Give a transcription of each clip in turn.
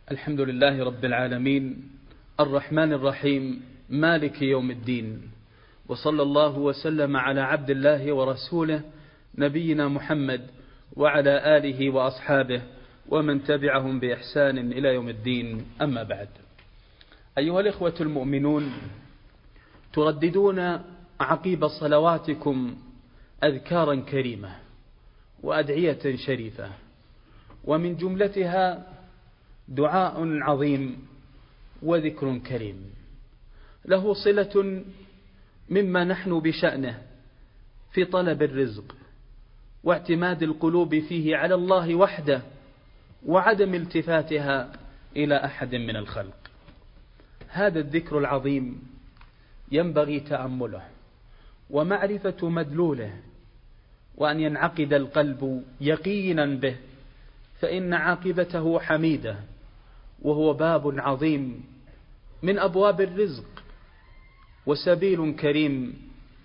الحمد لله رب العالمين الرحمن الرحيم مالك يوم الدين، وصلى الله وسلم على عبد الله ورسوله نبينا محمد وعلى آله وأصحابه ومن تبعهم بإحسان إلى يوم الدين. أما بعد، أيها الإخوة المؤمنون، ترددون عقيب صلواتكم أذكارا كريمة وأدعية شريفة، ومن جملتها دعاء عظيم وذكر كريم له صلة مما نحن بشأنه في طلب الرزق واعتماد القلوب فيه على الله وحده وعدم التفاتها إلى أحد من الخلق. هذا الذكر العظيم ينبغي تأمله ومعرفة مدلوله، وأن ينعقد القلب يقينا به، فإن عاقبته حميدة، وهو باب عظيم من أبواب الرزق وسبيل كريم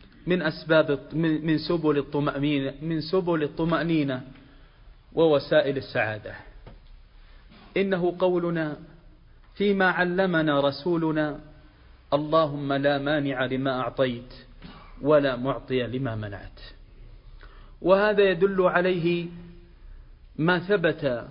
من سبل الطمأنينة ووسائل السعادة. إنه قولنا فيما علمنا رسولنا: اللهم لا مانع لما أعطيت ولا معطي لما منعت. وهذا يدل عليه ما ثبت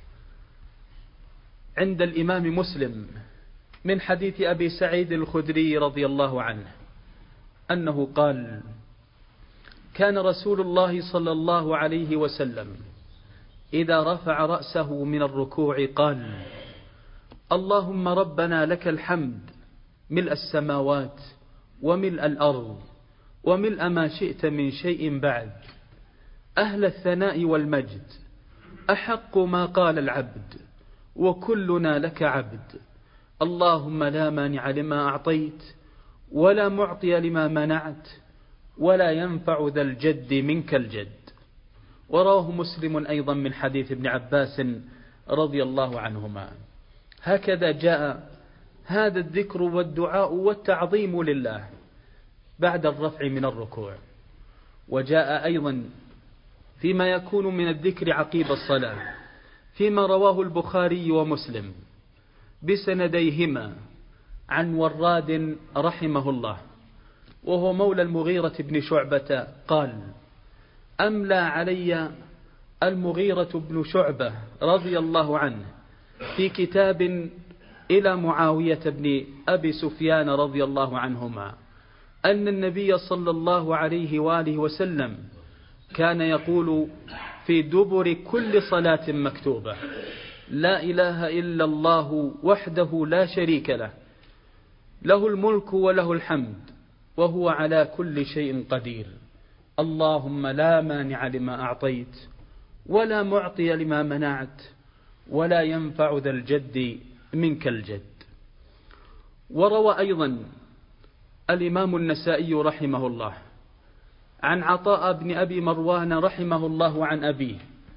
عند الإمام مسلم من حديث أبي سعيد الخدري رضي الله عنه أنه قال: كان رسول الله صلى الله عليه وسلم إذا رفع رأسه من الركوع قال: اللهم ربنا لك الحمد ملء السماوات وملء الأرض وملء ما شئت من شيء بعد، أهل الثناء والمجد، أحق ما قال العبد وكلنا لك عبد، اللهم لا مانع لما أعطيت ولا معطي لما منعت ولا ينفع ذا الجد منك الجد. ورواه مسلم أيضا من حديث ابن عباس رضي الله عنهما. هكذا جاء هذا الذكر والدعاء والتعظيم لله بعد الرفع من الركوع. وجاء أيضا فيما يكون من الذكر عقيب الصلاة فيما رواه البخاري ومسلم بسنديهما عن وراد رحمه الله، وهو مولى المغيرة بن شعبة، قال: أملى علي المغيرة بن شعبة رضي الله عنه في كتاب إلى معاوية بن أبي سفيان رضي الله عنهما أن النبي صلى الله عليه وآله وسلم كان يقول في دبر كل صلاة مكتوبة: لا إله إلا الله وحده لا شريك له، له الملك وله الحمد وهو على كل شيء قدير، اللهم لا مانع لما أعطيت ولا معطي لما منعت ولا ينفع ذا الجد منك الجد. وروى أيضا الإمام النسائي رحمه الله عن عطاء بن أبي مروان رحمه الله عن أبيه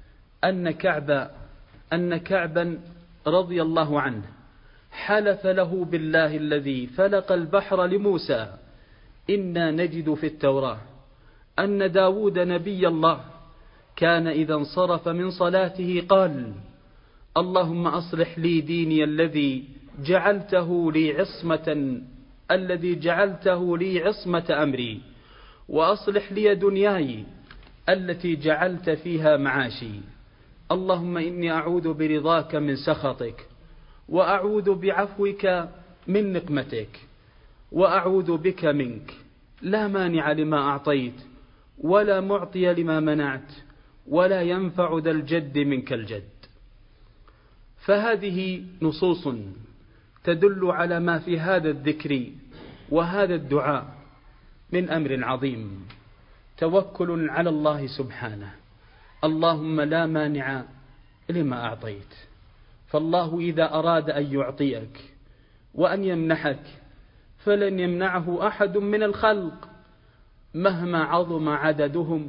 أن كعبا رضي الله عنه حلف له بالله الذي فلق البحر لموسى: إنا نجد في التوراة أن داود نبي الله كان إذا انصرف من صلاته قال: اللهم أصلح لي ديني الذي جعلته لي عصمة أمري، وأصلح لي دنياي التي جعلت فيها معاشي، اللهم إني أعوذ برضاك من سخطك وأعوذ بعفوك من نقمتك وأعوذ بك منك، لا مانع لما أعطيت ولا معطي لما منعت ولا ينفع ذا الجد منك الجد. فهذه نصوص تدل على ما في هذا الذكر وهذا الدعاء من أمر عظيم، توكل على الله سبحانه. اللهم لا مانع لما أعطيت، فالله إذا أراد أن يعطيك وأن يمنحك فلن يمنعه أحد من الخلق مهما عظم عددهم،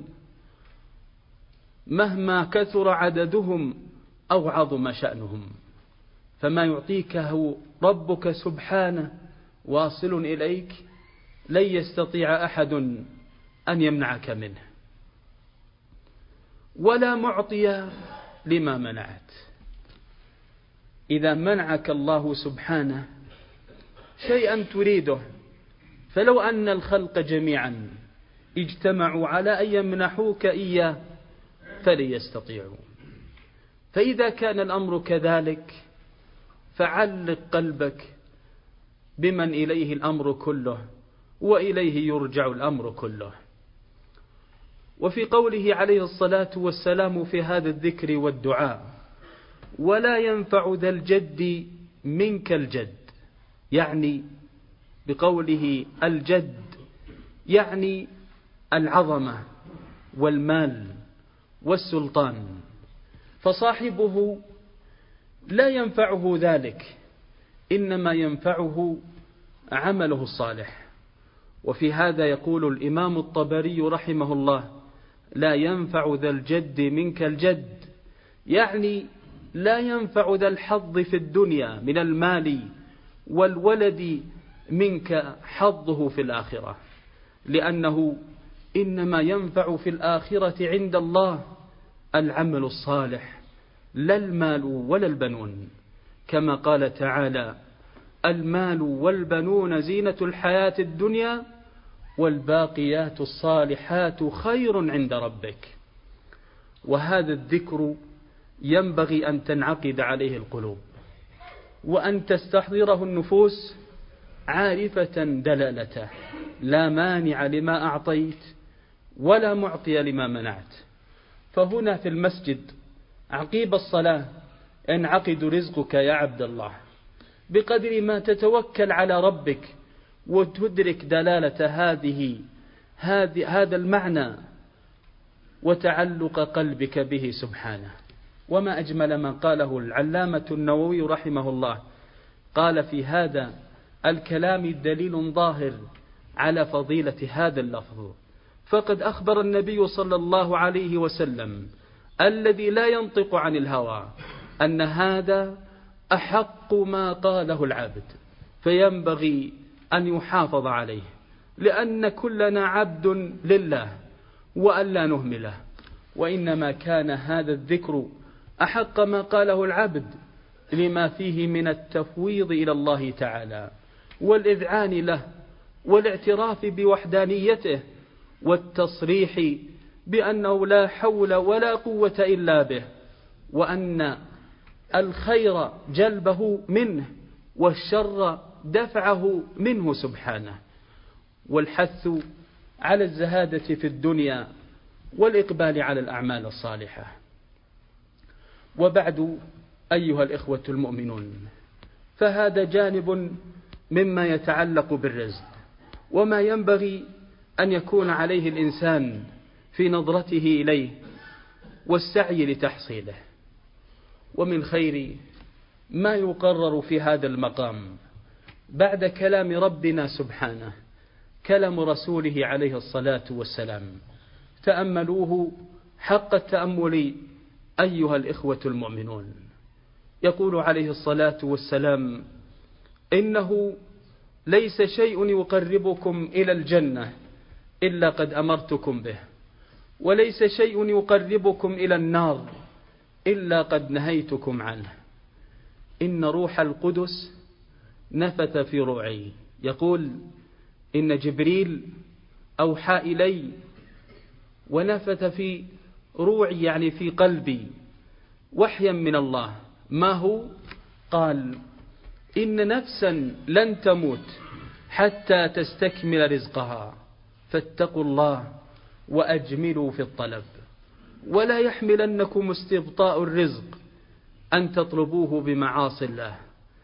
مهما كثر عددهم أو عظم شأنهم، فما يعطيكه ربك سبحانه واصل إليك لن يستطيع أحد أن يمنعك منه، ولا معطي لما منعت. إذا منعك الله سبحانه شيئا تريده، فلو أن الخلق جميعا اجتمعوا على أن يمنحوك إياه فلن يستطيعوا. فإذا كان الأمر كذلك فعلق قلبك بمن إليه الأمر كله وإليه يرجع الأمر كله. وفي قوله عليه الصلاة والسلام في هذا الذكر والدعاء: ولا ينفع ذا الجد منك الجد، يعني بقوله الجد يعني العظمة والمال والسلطان، فصاحبه لا ينفعه ذلك، إنما ينفعه عمله الصالح. وفي هذا يقول الإمام الطبري رحمه الله: لا ينفع ذا الجد منك الجد، يعني لا ينفع ذا الحظ في الدنيا من المال والولد منك حظه في الآخرة، لأنه إنما ينفع في الآخرة عند الله العمل الصالح لا المال ولا البنون، كما قال تعالى: المال والبنون زينة الحياة الدنيا والباقيات الصالحات خير عند ربك. وهذا الذكر ينبغي أن تنعقد عليه القلوب، وأن تستحضره النفوس عارفة دلالته: لا مانع لما أعطيت ولا معطي لما منعت. فهنا في المسجد عقيب الصلاة ينعقد رزقك يا عبد الله، بقدر ما تتوكل على ربك وتدرك دلالة هذا المعنى وتعلق قلبك به سبحانه. وما أجمل ما قاله العلامة النووي رحمه الله، قال: في هذا الكلام دليل ظاهر على فضيلة هذا اللفظ، فقد أخبر النبي صلى الله عليه وسلم الذي لا ينطق عن الهوى أن هذا أحق ما قاله العبد، فينبغي أن يحافظ عليه، لأن كلنا عبد لله وأن لا نهمله. وإنما كان هذا الذكر أحق ما قاله العبد لما فيه من التفويض إلى الله تعالى والإذعان له والاعتراف بوحدانيته والتصريح بأنه لا حول ولا قوة إلا به، وأن الخير جلبه منه والشر دفعه منه سبحانه، والحث على الزهادة في الدنيا والإقبال على الأعمال الصالحة. وبعد أيها الإخوة المؤمنون، فهذا جانب مما يتعلق بالرزق، وما ينبغي أن يكون عليه الإنسان في نظرته إليه والسعي لتحصيله. ومن خير ما يقرر في هذا المقام بعد كلام ربنا سبحانه كلام رسوله عليه الصلاة والسلام، تأملوه حق التأمل أيها الإخوة المؤمنون. يقول عليه الصلاة والسلام: إنه ليس شيء يقربكم إلى الجنة إلا قد أمرتكم به، وليس شيء يقربكم إلى النار إلا قد نهيتكم عنه. إن روح القدس نفث في روعي، يقول: إن جبريل أوحى إلي ونفث في روعي، يعني في قلبي، وحيا من الله. ما هو؟ قال: إن نفسا لن تموت حتى تستكمل رزقها، فاتقوا الله وأجملوا في الطلب، ولا يحملنكم استبطاء الرزق أن تطلبوه بمعاصي الله،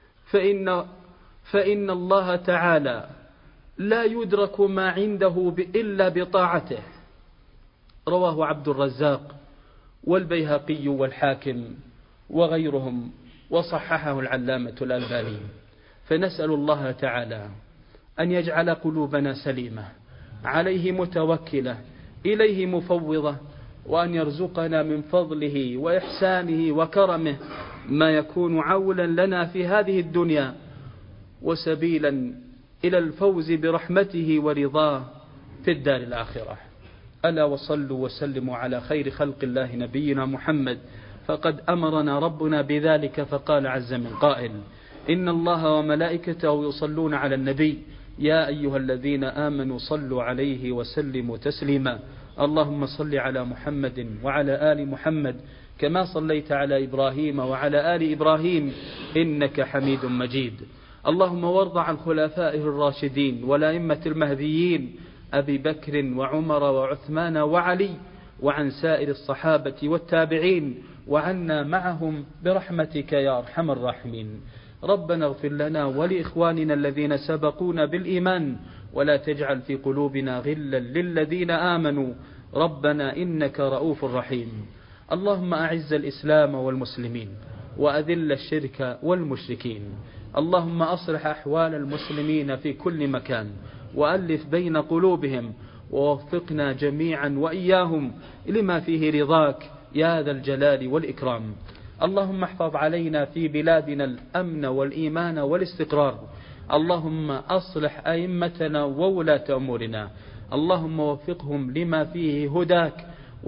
فإن الله تعالى لا يدرك ما عنده إلا بطاعته. رواه عبد الرزاق والبيهقي والحاكم وغيرهم، وصححه العلامة الألباني. فنسأل الله تعالى أن يجعل قلوبنا سليمة عليه متوكلة إليه مفوضة، وأن يرزقنا من فضله وإحسانه وكرمه ما يكون عولا لنا في هذه الدنيا وسبيلا إلى الفوز برحمته ورضاه في الدار الآخرة. ألا وصلوا وسلموا على خير خلق الله نبينا محمد، فقد أمرنا ربنا بذلك فقال عز من قائل: إن الله وملائكته يصلون على النبي يا أيها الذين آمنوا صلوا عليه وسلموا تسليما. اللهم صل على محمد وعلى آل محمد كما صليت على إبراهيم وعلى آل إبراهيم إنك حميد مجيد. اللهم وارض عن خلفائه الراشدين والأئمة المهديين أبي بكر وعمر وعثمان وعلي، وعن سائر الصحابة والتابعين، وعنا معهم برحمتك يا أرحم الراحمين. ربنا اغفر لنا ولإخواننا الذين سبقونا بالإيمان، ولا تجعل في قلوبنا غلا للذين آمنوا ربنا إنك رؤوف رحيم. اللهم أعز الإسلام والمسلمين وأذل الشرك والمشركين. اللهم أصلح أحوال المسلمين في كل مكان وألف بين قلوبهم، ووفقنا جميعا وإياهم لما فيه رضاك يا ذا الجلال والإكرام. اللهم احفظ علينا في بلادنا الأمن والإيمان والاستقرار. اللهم أصلح أئمتنا وولاة أمورنا. اللهم وفقهم لما فيه هداك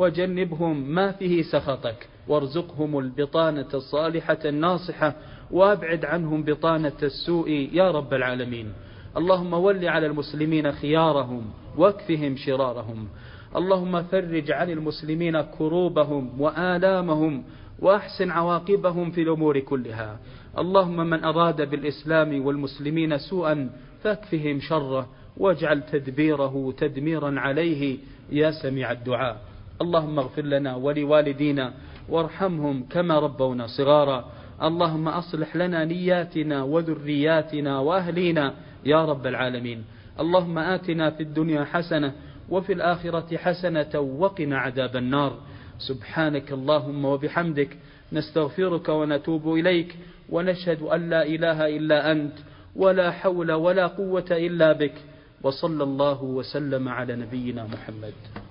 وجنبهم ما فيه سخطك، وارزقهم البطانة الصالحة الناصحة، وابعد عنهم بطانة السوء يا رب العالمين. اللهم ول على المسلمين خيارهم واكفهم شرارهم. اللهم فرج عن المسلمين كروبهم وآلامهم، وأحسن عواقبهم في الأمور كلها. اللهم من أراد بالإسلام والمسلمين سوءا فاكفهم شره، واجعل تدبيره تدميرا عليه يا سميع الدعاء. اللهم اغفر لنا ولوالدينا وارحمهم كما ربونا صغارا. اللهم أصلح لنا نياتنا وذرياتنا وأهلينا يا رب العالمين. اللهم آتنا في الدنيا حسنة وفي الآخرة حسنة وقنا عذاب النار. سبحانك اللهم وبحمدك نستغفرك ونتوب إليك، ونشهد أن لا إله إلا أنت ولا حول ولا قوة إلا بك. وصلى الله وسلم على نبينا محمد.